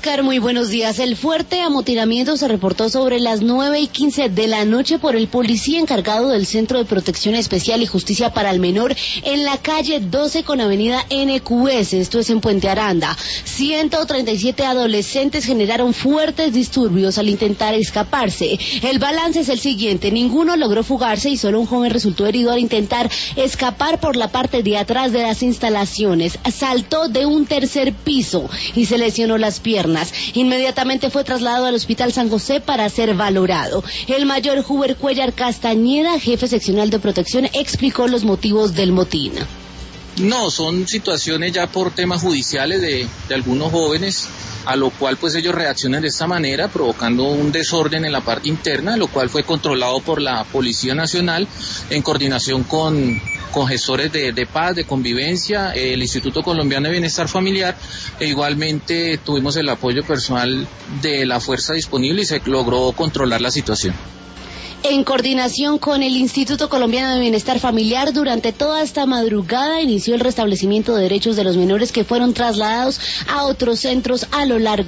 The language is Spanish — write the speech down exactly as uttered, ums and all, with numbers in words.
Oscar, muy buenos días. El fuerte amotinamiento se reportó sobre las nueve y quince de la noche por el policía encargado del Centro de Protección Especial y Justicia para el Menor en la calle doce con avenida N Q S, esto es en Puente Aranda. ciento treinta y siete adolescentes generaron fuertes disturbios al intentar escaparse. El balance es el siguiente: ninguno logró fugarse y solo un joven resultó herido al intentar escapar por la parte de atrás de las instalaciones. Saltó de un tercer piso y se lesionó las piernas. Inmediatamente fue trasladado al Hospital San José para ser valorado. El mayor Huber Cuellar Castañeda, jefe seccional de protección, explicó los motivos del motín. No, son situaciones ya por temas judiciales de, de algunos jóvenes, a lo cual pues ellos reaccionan de esta manera, provocando un desorden en la parte interna, lo cual fue controlado por la Policía Nacional en coordinación con, con gestores de, de paz, de convivencia, el Instituto Colombiano de Bienestar Familiar, e igualmente tuvimos el apoyo personal de la fuerza disponible y se logró controlar la situación. En coordinación con el Instituto Colombiano de Bienestar Familiar, durante toda esta madrugada inició el restablecimiento de derechos de los menores que fueron trasladados a otros centros a lo largo